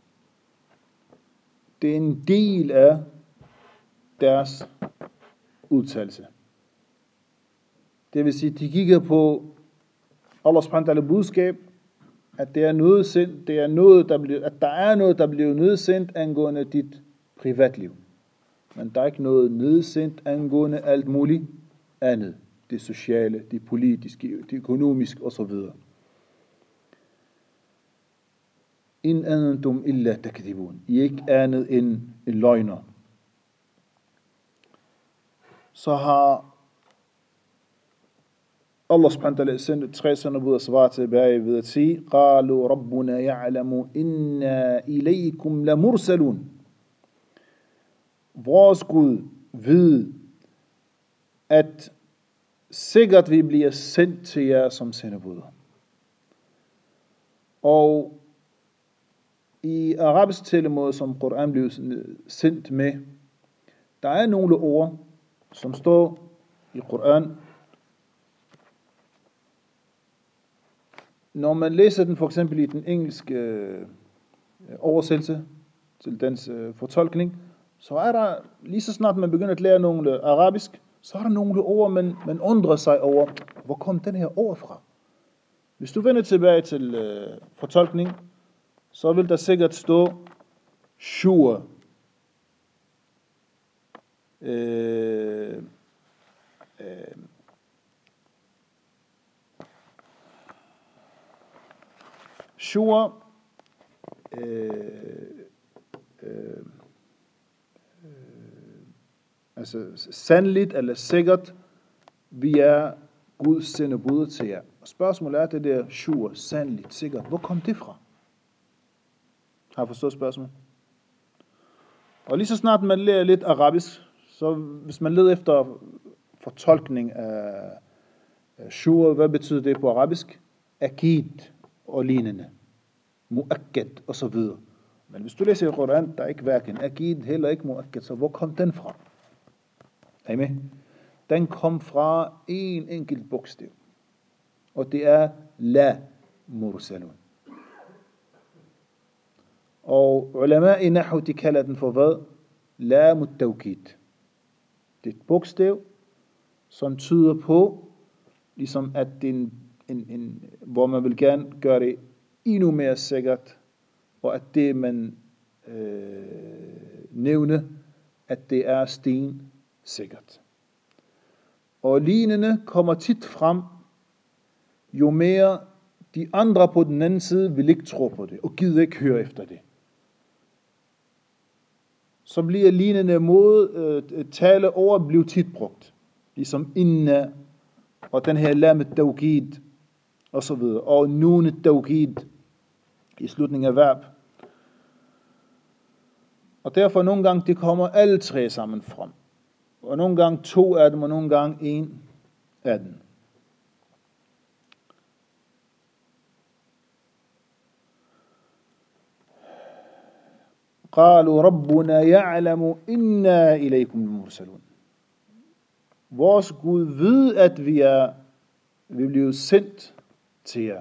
det er en del af deres udtalelse. Det vil sige, de kigger på Allah subhanahu wa ta'ala budskab, at det er noget sendt, det er noget, der bliver, at der er noget, der bliver nedsendt angående dit privatliv. Men der er ikke noget nedsendt angående alt muligt andet. Det sociale, det politiske, det økonomiske osv. In antum illa takdibun. I er ikke andet end en løgner. Så har Allah subhanahu wa ta'ala sendt tre sendebud og svar tilbage ved at sige, قالوا ربنا يعلم إنا إليكم لمرسلون. Vores Gud ved, at sikkert vi bliver sendt til jer som sendebud. Og i arabisk talemåde, som Koran blev sendt med, der er nogle ord, som står i Koran. Når man læser den for eksempel i den engelske øh, oversættelse til dens øh, fortolkning, så er der, lige så snart man begynder at lære nogle arabisk, så er der nogle ord, man, man undrer sig over, hvor kom den her ord fra? Hvis du vender tilbage til øh, fortolkning, så vil der sikkert stå sure. øh, øh, sure, øh, øh, øh, altså sandligt eller sikkert, vi er Guds sendebud til jer. Og spørgsmålet er det der sure, sandligt, sikkert. Hvor kom det fra? Har jeg forstået spørgsmålet? Og lige så snart man lærer lidt arabisk, så hvis man leder efter fortolkning af sure, hvad betyder det på arabisk? Akid og lignende. Muakkad og så videre. Men hvis du læser i Koran, der er ikke hverken akid, heller ikke muakkad, så hvor kom den fra? Er I med? Den kom fra en enkelt bogstav. Og det er la mursalun. Og ulama i nahu, de kalder den for hvad? La mutawkid. Det er et bogstav, som tyder på, ligesom at det er en, en, en, hvor man vil gerne gøre det endnu mere sikkert, og at det man øh, nævner, at det er sten sikkert. Og lignende kommer tit frem, jo mere de andre på den anden side vil ikke tro på det, og gider ikke høre efter det. Så bliver lignende måde øh, tale over bliver tit brugt. Ligesom inna, og den her lam tawkid, og så videre. Og nun tawkid i slutningen af verb. Og derfor nogle gange, det kommer alle tre sammen frem. Og nogle gange to af dem, og nogle gange en af dem. قالوا ربنا يعلم إنا إليكم المرسلون. Vores Gud ved, at vi er vi bliver sendt til jer.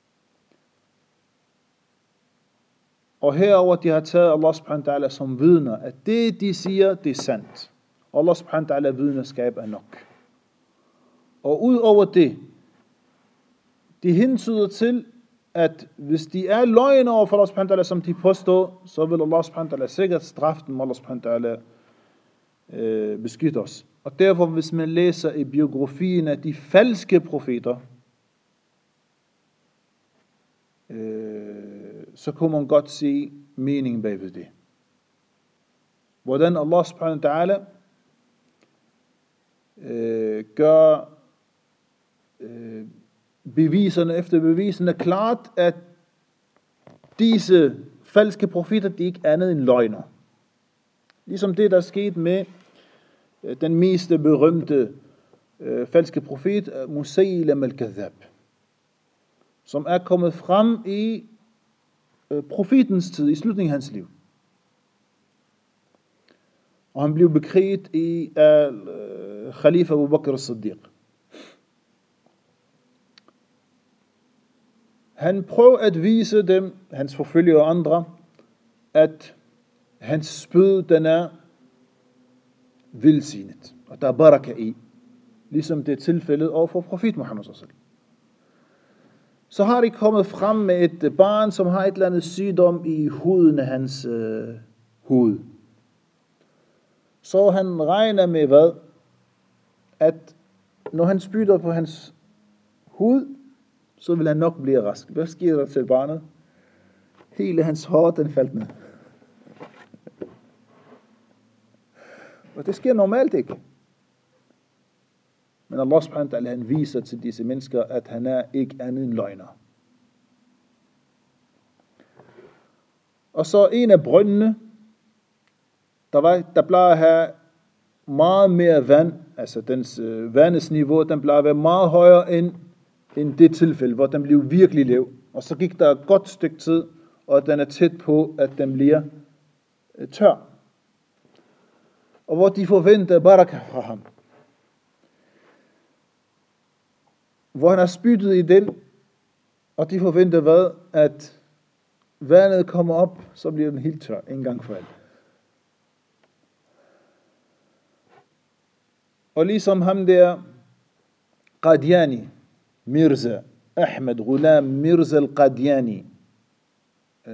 Og herover de har taget Allah subhanahu wa ta'ala som vidner, at det de siger, det er sandt. Allah subhanahu wa ta'ala vidnerskab er nok. Og ud over det, de hentyder til, at hvis de er løgn over for Allah subhanahu wa ta'ala, som de påstår, så vil Allah subhanahu wa ta'ala sikkert straffe dem, Allah subhanahu wa ta'ala øh, beskytte os. Og derfor, hvis man læser i biografien af de falske profeter, øh, så kunne man godt se meningen bagved det. Hvordan Allah subhanahu wa ta'ala øh, gør øh, beviserne efter beviserne klart, at disse falske profeter, de er ikke andet end løgner. Ligesom det, der er sket med den mest berømte øh, falske profet, Musaylim al-Kadhab, som er kommet frem i øh, profetens tid, i slutningen af hans liv. Og han blev bekriget i af øh, Khalifa Abu Bakr as-Siddiq. Han prøver at vise dem, hans forfølgere og andre, at hans spyd, den er velsignet. Og der er baraka i. Ligesom det er tilfældet overfor profet Muhammad sallallahu alaihi wasallam. Så har de kommet frem med et barn, som har et eller andet sygdom i huden af hans øh, hoved. Så han regner med hvad? At når han spytter på hans hud, så vil han nok blive rask. Hvad sker der til barnet? Hele hans hår, den faldt ned. Og det sker normalt ikke. Men Allah subhanahu wa ta'ala, han viser til disse mennesker, at han er ikke andet end løgner. Og så en af brøndene, der, var, der plejer at have meget mere vand, altså dens øh, vandets niveau, den plejer at være meget højere end, end det tilfælde, hvor den blev virkelig lav. Og så gik der et godt stykke tid, og den er tæt på, at den bliver øh, tør. Og hvor de forventer baraka fra ham. Hvor han har spyttet i den, og de forventer hvad? At vandet kommer op, så bliver den helt tør, en gang for alt. Og ligesom ham der, Qadiani, Mirza, Ahmed Ghulam Mirza al-Qadiani,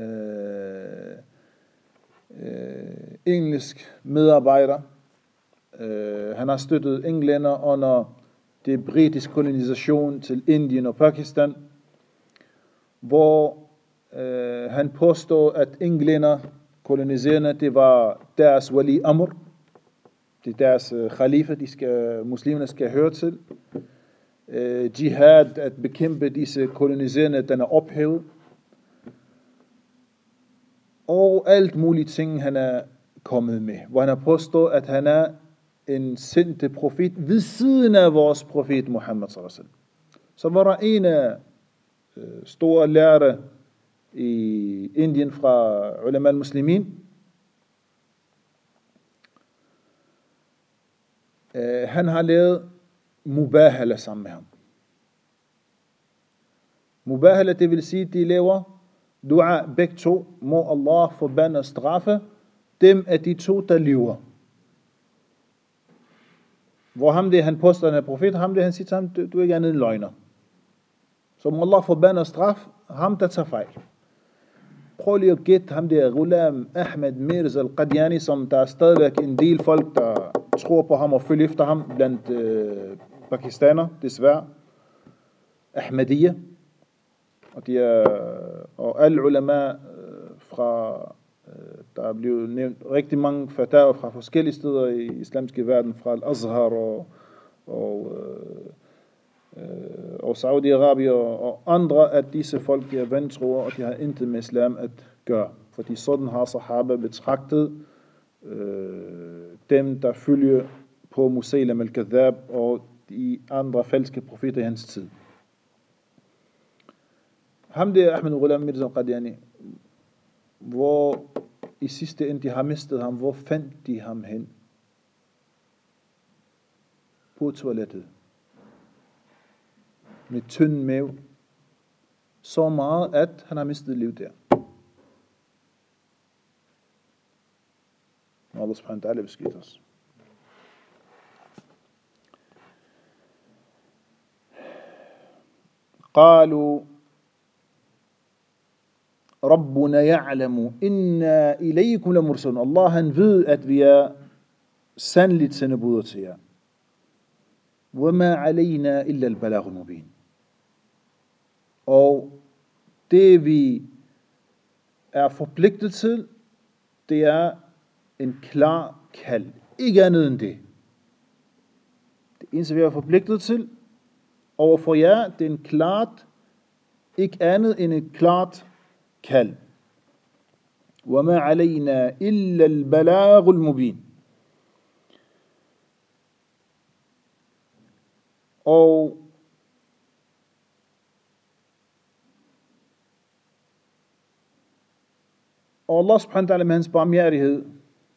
øh, øh, engelsk medarbejder, øh, han har støttet englænder under det britiske kolonisation til Indien og Pakistan, hvor øh, han påstår, at englænder, koloniserende, det var deres wali amr, det er deres øh, khalifa, de skal, muslimerne skal høre til. Øh, jihad, at bekæmpe disse koloniserende, den er ophævet. Og alt muligt ting, han er kommet med, hvor han har påstået, at han er en sendte profet ved siden af vores profet Muhammad sallallahu alaihi wasallam. Så var der en af øh, store lærere i Indien fra ulama al-muslimin. Øh, han har lavet mubahala sammen med ham. Mubahala, det vil sige, de laver dua begge to, må Allah forbande og straffe dem af de to, der lyver. Hvor ham det, han påstår, han er profet, ham det, han siger til ham, du, du er ikke andet end løgner. Så må Allah forbande og straffe ham, der tager fejl. Prøv lige at gætte ham der, Ghulam Ahmed Mirza al-Qadiani, som der er stadigvæk en del folk, der tror på ham og følger efter ham, blandt øh, pakistaner, desværre. Ahmadiyya. Og, de er, og alle ulama øh, fra, øh, der er blevet nævnt rigtig mange fatawa fra forskellige steder i islamske verden, fra Al-Azhar og, og, øh, og Saudi-Arabien og andre, at disse folk de er vantroer, og de har intet med islam at gøre. Fordi sådan har sahaba betragtet øh, dem, der følger på Musaylim al-Kadhab og de andre falske profeter i hans tid. Ham det er Ahmed Ghulam Mirza al-Qadiani, hvor i sidste ende de har mistet ham, hvor fandt de ham hen? På toilettet. Med tynd mave. Så meget, at han har mistet liv der. Allah subhanahu wa ta'ala beskytter os. قالوا ربنا يعلم إنا إليكم لمرسلون. Allah han ved, at vi er sandeligt sendebuder til jer. وما علينا إلا البلاغ المبين. Og det vi er forpligtet til, det er en klar kald. Ikke andet end det. Det eneste vi er forpligtet til overfor jer, det er en klart, ikke andet end et klart kald. وَمَا عَلَيْنَا إِلَّا الْبَلَاغُ الْمُبِينَ. Og og Allah subhanahu wa ta'ala med hans barmhjertighed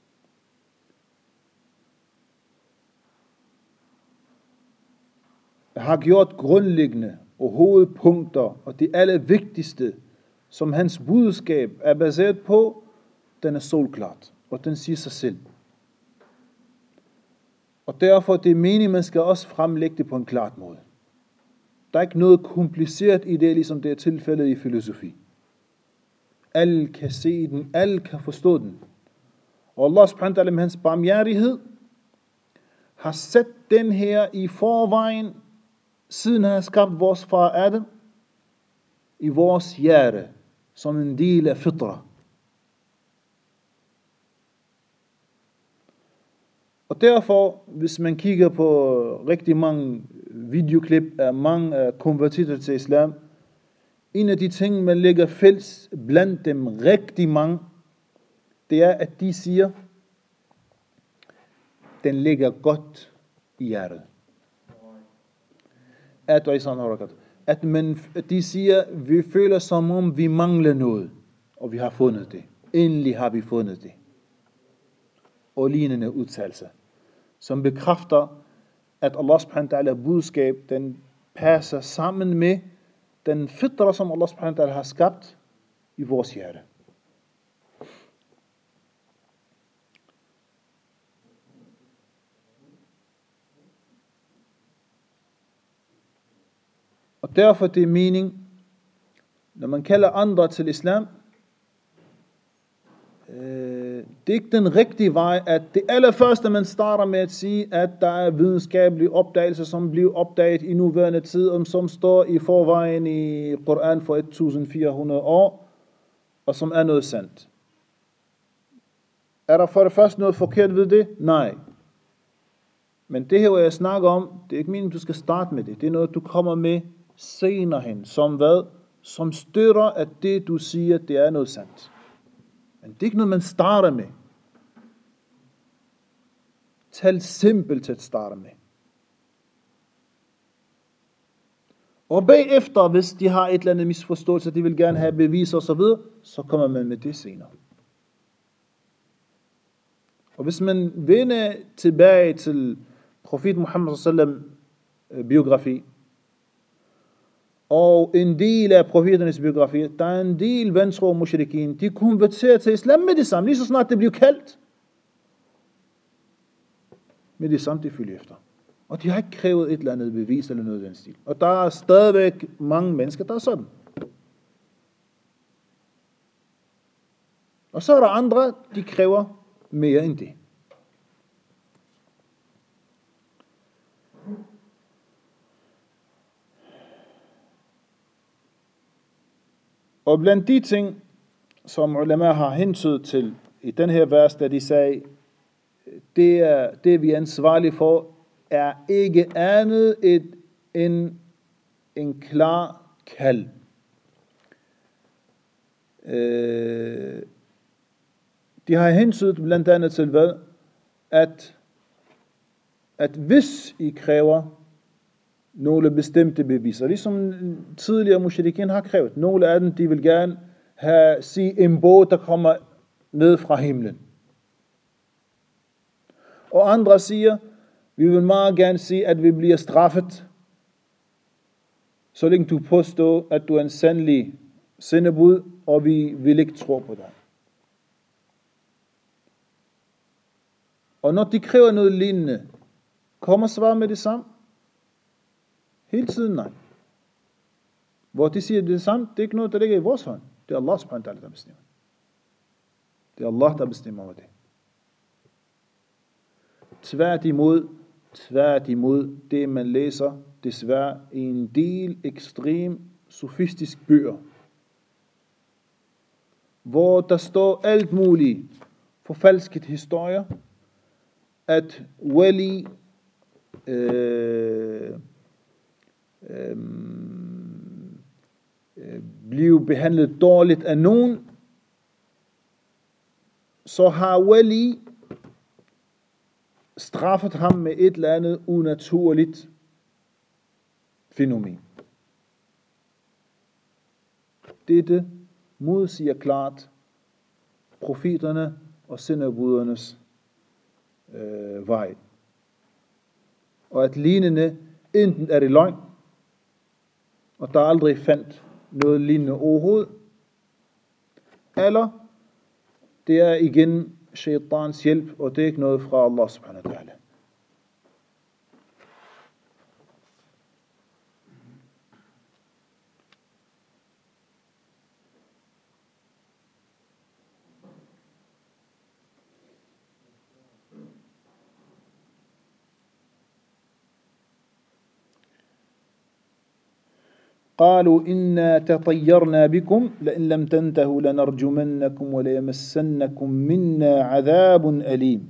har gjort grundlæggende og hovedpunkter, og det allervigtigste, som hans budskab er baseret på, den er solklart, og den siger sig selv. Og derfor det er meningen, man skal også fremlægge det på en klart måde. Der er ikke noget kompliceret i det, ligesom det er tilfældet i filosofi. Alle kan se den, alle kan forstå den. Og Allah subhanahu wa ta'ala med hans barmhjertighed har sat den her i forvejen, siden han har skabt vores far Adam, i vores hjerte, som en del af fitra. Og derfor, hvis man kigger på rigtig mange videoklip af mange af konvertitter til islam, en af de ting, man lægger fælles blandt dem rigtig mange, det er, at de siger, den ligger godt i hjertet. At, at, man, at de siger, vi føler som om vi mangler noget, og vi har fundet det. Endelig har vi fundet det. Og lignende udtalelser, som bekræfter, at Allah subhanahu wa ta'ala budskab, den passer sammen med den fitra, som Allah subhanahu wa ta'ala har skabt i vores hjerte. Og derfor det er mening, når man kalder andre til islam, øh, det er ikke den rigtige vej, at det allerførste, man starter med at sige, at der er videnskabelige opdagelser, som bliver opdaget i nuværende tid, og som står i forvejen i Koran for et tusind fire hundrede år, og som er noget sandt. Er der for det første noget forkert ved det? Nej. Men det her, jeg snakker om, det er ikke meningen, du skal starte med det. Det er noget, du kommer med senere hen. Som hvad? Som støtter, at det, du siger, det er noget sandt. Men det er ikke noget, man starter med. Tal simpelt til at starte med. Og bagefter, hvis de har et eller andet misforståelse, de vil gerne have beviser osv., så kommer man med det senere. Og hvis man vender tilbage til profet Muhammad sallam biografi, og en del af profeternes biografi, der er en del vantro mushrikin, de konverterer til islam med det samme, lige så snart det bliver kaldt. Med det samme, de følger efter. Og de har ikke krævet et eller andet bevis eller noget af den stil. Og der er stadigvæk mange mennesker, der er sådan. Og så er der andre, de kræver mere end det. Og blandt de ting, som ulema har hentydet til i den her vers, der de sagde, det, er, det vi er ansvarlige for, er ikke andet et, end en klar kald. Øh, de har hentydet blandt andet til hvad? At, at hvis I kræver nogle bestemte beviser, ligesom tidligere mushrikin har krævet, nogle af dem, de vil gerne have, sige en bog, der kommer ned fra himlen. Og andre siger, vi vil meget gerne sige, at vi bliver straffet, så længe du påstår, at du er en sandelig sendebud, og vi vil ikke tro på dig. Og når de kræver noget lignende, kommer svar med det samme? Hele tiden nej. Hvor de siger det samme, det er ikke noget, der ligger i vores hånd. Det er Allah subhanahu wa ta'ala, der bestemmer. Det er Allah, der bestemmer over det. Tværtimod, tværtimod, det man læser, desværre i en del ekstrem sofistisk bøger, hvor der står alt muligt forfalsket historier, at wali øh, øh, øh, blev behandlet dårligt af nogen, så har wali straffet ham med et eller andet unaturligt fænomen. Dette modsiger klart profeterne og sendebudernes øh, vej. Og at lignende enten er det løgn, og der aldrig fandt noget lignende overhovedet, eller det er igen shaitans hjælp, og det er ikke noget fra Allah subhanahu wa ta'ala. قالوا إنا تطيرنا بكم لئن لم تنتهوا لنرجمنكم وليمسنكم منا عذاب أليم.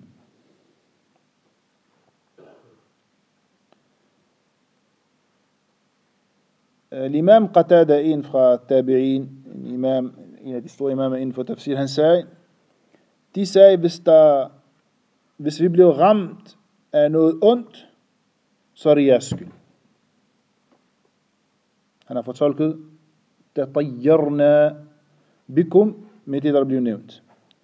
L'imam Qatada, en fra tabi'in, en imam, en af de store imamer inden for tafsir, han sagde, de sagde, hvis, der, hvis vi blev ramt af noget ondt, så er det jeres skyld. Han har fortolket, tatayyarna bikum, med det, der bliver nævnt.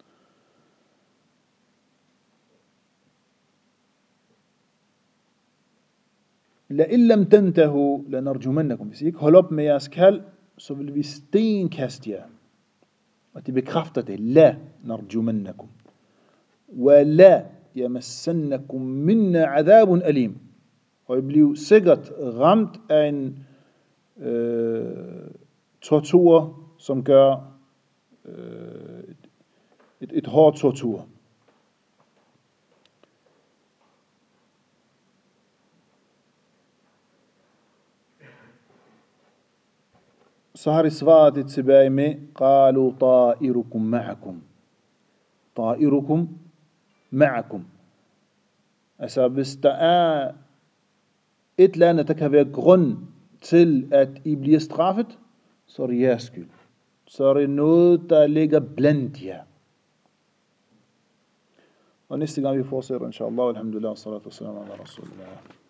La illam tantahu lanarjumannakum. Hvis I ikke holder op med jeres kald, så vil vi stenkaste jer. Og det bekræfter det. La narjumannakum. Wa la yamassannakum minna adabun alim. Og I bliver sikkert ramt af en øh, tortur, som gør øh, et, et hårdt tortur. Så har de svaret det tilbage med, قالوا طائركم معكم. طائركم معكم. Altså hvis der er et eller andet, der kan være grund til, at I bliver straffet, så er det jeres skyld. Så er det noget, der ligger blandt jer. Og næste gang vi fortsætter, inshallah, alhamdulillah, salatu wassalamu ala rasulillah.